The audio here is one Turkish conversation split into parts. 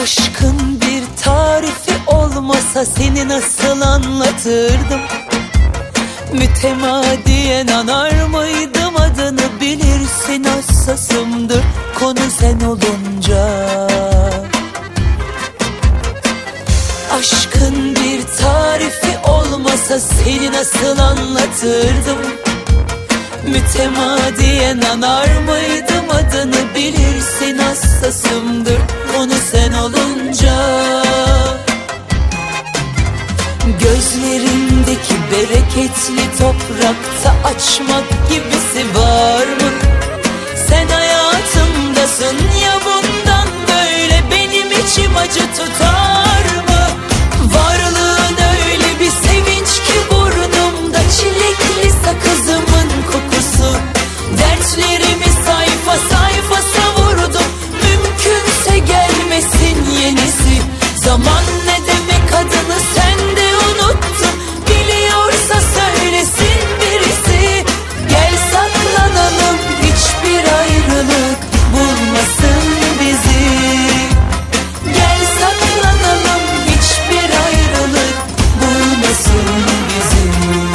Aşkın bir tarifi olmasa seni nasıl anlatırdım? Mütemadiyen anar mıydım, adını bilirsin, hassasımdır konu sen olunca. Aşkın bir tarifi olmasa seni nasıl anlatırdım? Mütemadiyen anar mıydım, adını bilirsin, hassasımdır konu sen olunca. Gözlerindeki bereketli toprakta açmak gibisi var mı? Sen hayatımdasın ya, bundan böyle benim içim acı tutar mı? Varlığın öyle bir sevinç ki burnumda çilekli sakızımın kokusu. Dertlerimi sayfa sayfa savurdum, mümkünse gelmesin yenisi. Zaman ne demek, adını sen de unuttun, biliyorsa söylesin birisi. Gel saklanalım, hiçbir ayrılık bulmasın bizi. Gel saklanalım, hiçbir ayrılık bulmasın bizi.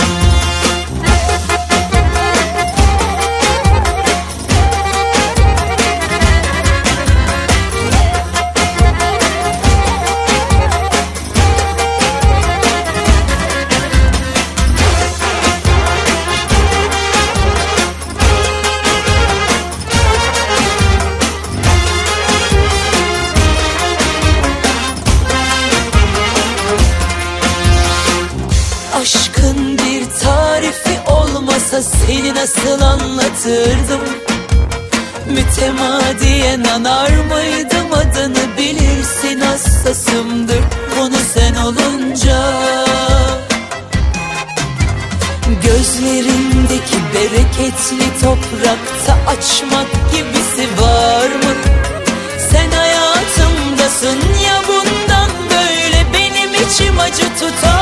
Aşkın bir tarifi olmasa seni nasıl anlatırdım? Mütemadiyen anar mıydım, adını bilirsin, hassasımdır konu sen olunca. Gözlerindeki bereketli toprakta açmak gibisi var mı? Sen hayatımdasın ya, bundan böyle benim içim acı tutar